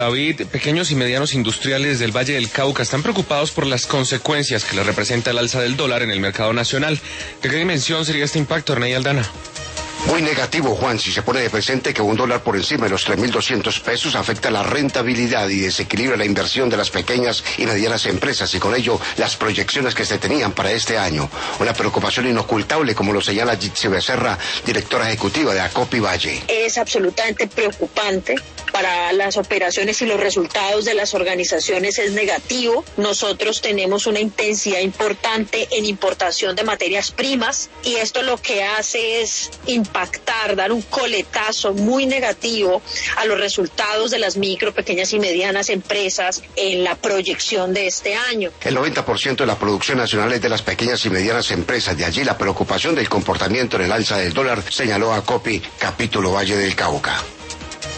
David, pequeños y medianos industriales del Valle del Cauca están preocupados por las consecuencias que les representa el alza del dólar en el mercado nacional. ¿De qué dimensión sería este impacto, Arney Aldana? Muy negativo, Juan, si se pone de presente que $1 por encima de los 3.200 pesos afecta la rentabilidad y desequilibra la inversión de las pequeñas y medianas empresas y con ello las proyecciones que se tenían para este año. Una preocupación inocultable, como lo señala Jitsi Becerra, directora ejecutiva de Acopi Valle. Es absolutamente preocupante. Para las operaciones y los resultados de las organizaciones es negativo. Nosotros tenemos una intensidad importante en importación de materias primas y esto lo que hace es impactar, dar un coletazo muy negativo a los resultados de las micro, pequeñas y medianas empresas en la proyección de este año. El 90% de la producción nacional es de las pequeñas y medianas empresas, de allí la preocupación del comportamiento en el alza del dólar, señaló Acopi, capítulo Valle del Cauca.